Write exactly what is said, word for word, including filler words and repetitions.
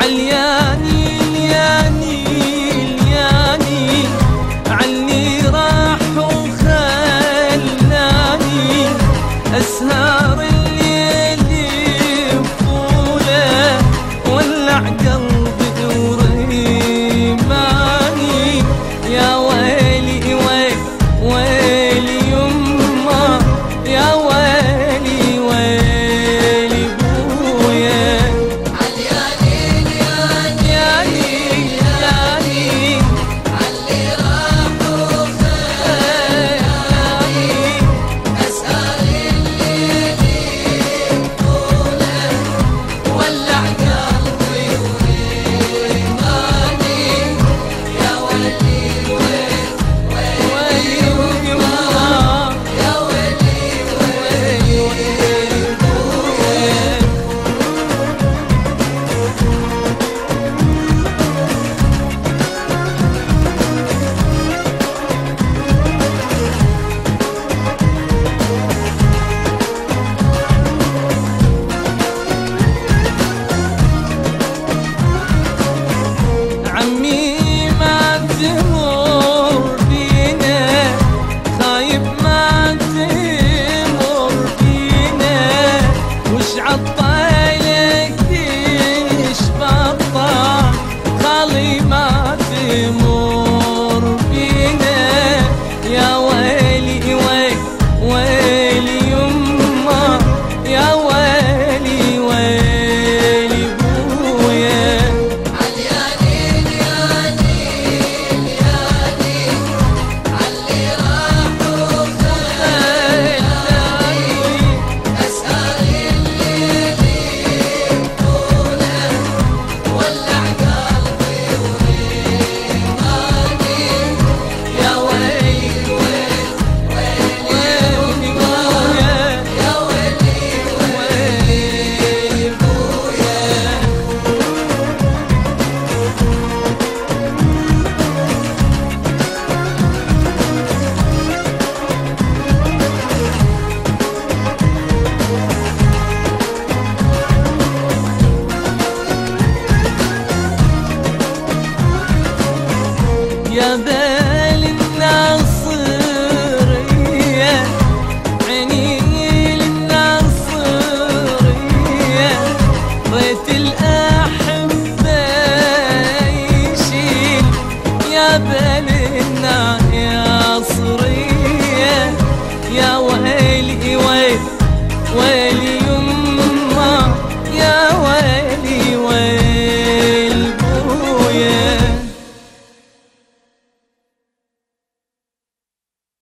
عالياني الياني الياني عني راح وخلاني أسهر الليل بطوله ولع قلبي وريماني يا ويلي ويلي ويلي يما يا ويلي ويلي بويا عالياني الياني الياني عاللي راح وخلاني أسهر الليل بطوله ولع قلبي وريماني يا ويلي ويلي ويلي يما يا ويلي ويلي ويلي بويا عمي ما تمر بينا خايب ما تمر بينا وش عطالك تشبطع خالي ما تمر بينا يا ويلي ويلي ويلي يما يا ويلي ويلي بويا عالياني الياني الياني عاللي راح وخلاني أسهر الليل بطوله ولع قلبي وريماني يا ويلي ويلي ويلي بويا يا ويلي ويلي بويا يا بال الناصرية عيني للناصرية ضيت الأحبة يشيل يا بال الناصرية يا